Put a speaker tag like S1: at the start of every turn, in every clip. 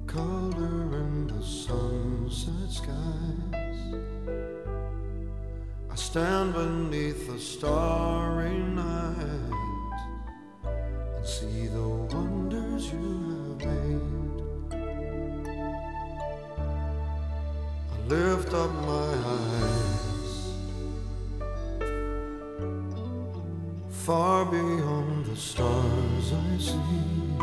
S1: color in the sunset skies. I stand beneath the starry night and see the wonders you have made. I lift up my eyes far beyond the stars. I see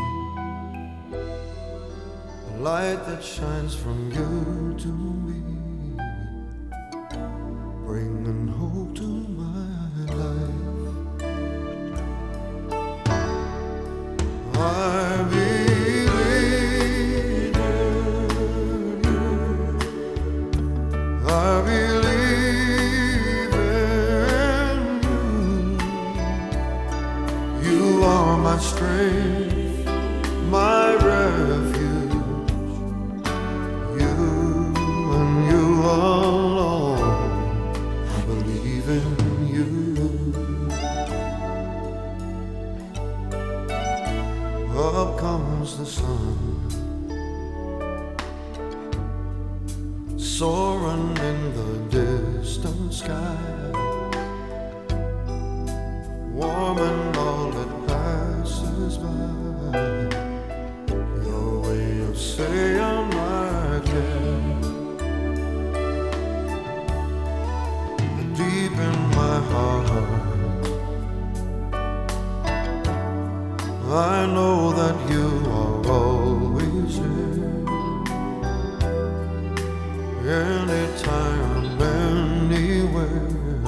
S1: the light that shines from you to me, bringing hope to my life. I believe in you. I believe in you. You are my strength, my refuge. Up comes the sun, soaring in the distant sky, warming all that passes by. Your way of saying I care, deep in my heart I know that you are always here, anytime, anywhere.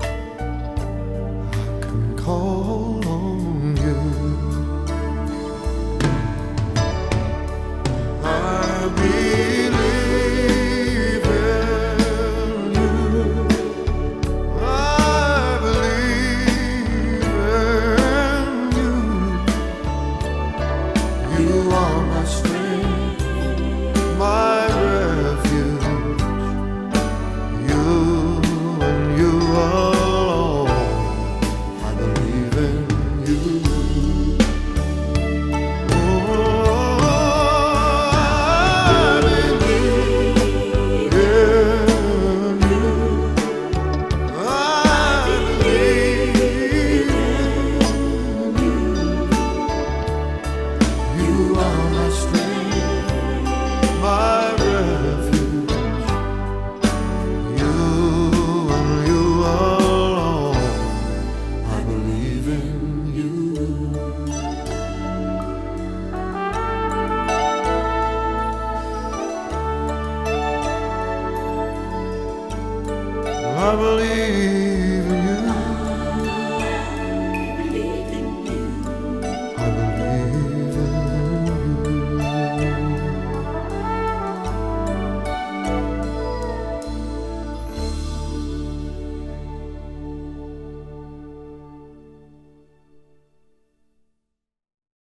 S1: I can call on you. I believe in you. I believe in you. You are my strength, my refuge. You and you alone. I believe in you. Oh, I believe in you. I believe in you. You are my strength, my refuge. You and you alone. I believe in you. I believe